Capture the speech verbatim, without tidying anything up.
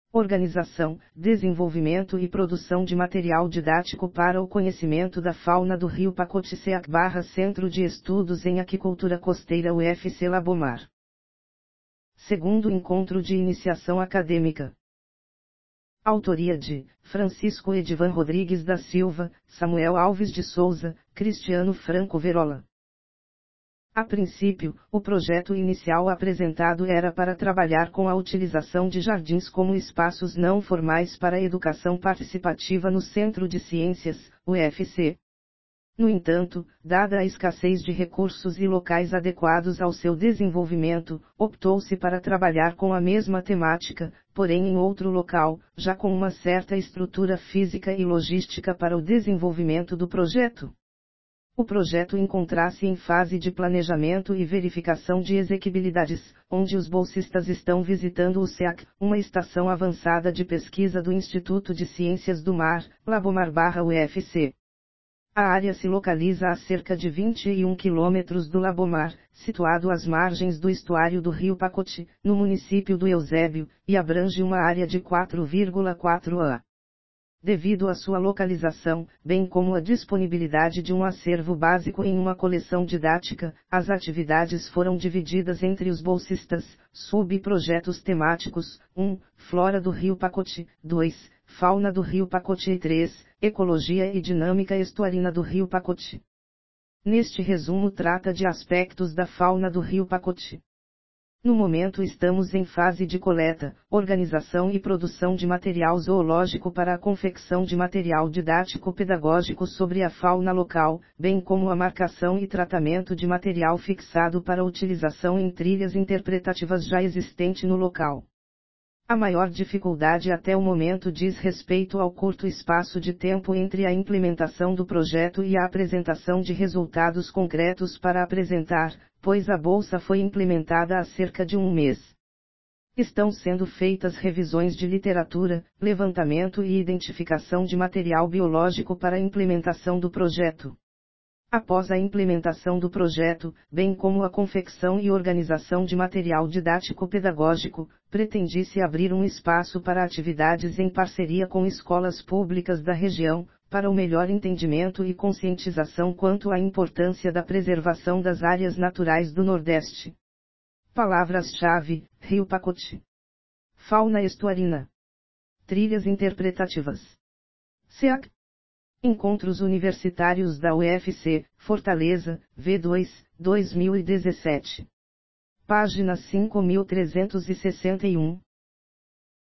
Organização, desenvolvimento e produção de material didático para o conhecimento da fauna do Rio Pacote SEAC barra Centro de Estudos em Aquicultura Costeira U F C Labomar. Segundo encontro de iniciação acadêmica. Autoria de Francisco Edivan Rodrigues da Silva, Samuel Alves de Souza, Cristiano Franco Verola. A princípio, o projeto inicial apresentado era para trabalhar com a utilização de jardins como espaços não formais para a educação participativa no Centro de Ciências, U F C. No entanto, dada a escassez de recursos e locais adequados ao seu desenvolvimento, optou-se para trabalhar com a mesma temática, porém em outro local, já com uma certa estrutura física e logística para o desenvolvimento do projeto. O projeto encontra-se em fase de planejamento e verificação de exequibilidades, onde os bolsistas estão visitando o SEAC, uma estação avançada de pesquisa do Instituto de Ciências do Mar, Labomar/U F C. A área se localiza a cerca de vinte e um quilômetros do Labomar, situado às margens do estuário do Rio Pacote, no município do Eusébio, e abrange uma área de quatro vírgula quatro ha. Devido à sua localização, bem como à disponibilidade de um acervo básico em uma coleção didática, as atividades foram divididas entre os bolsistas, sub-projetos temáticos, um, Flora do Rio Pacote, dois, Fauna do Rio Pacote e três, Ecologia e Dinâmica Estuarina do Rio Pacote. Neste resumo trata de aspectos da fauna do Rio Pacote. No momento estamos em fase de coleta, organização e produção de material zoológico para a confecção de material didático-pedagógico sobre a fauna local, bem como a marcação e tratamento de material fixado para utilização em trilhas interpretativas já existente no local. A maior dificuldade até o momento diz respeito ao curto espaço de tempo entre a implementação do projeto e a apresentação de resultados concretos para apresentar, pois a bolsa foi implementada há cerca de um mês. Estão sendo feitas revisões de literatura, levantamento e identificação de material biológico para a implementação do projeto. Após a implementação do projeto, bem como a confecção e organização de material didático-pedagógico, pretende-se abrir um espaço para atividades em parceria com escolas públicas da região, para o melhor entendimento e conscientização quanto à importância da preservação das áreas naturais do Nordeste. Palavras-chave: Rio Pacote. Fauna estuarina. Trilhas interpretativas. SEAC. Encontros Universitários da U F C, Fortaleza, V dois, dois mil e dezessete. Página cinco mil trezentos e sessenta e um.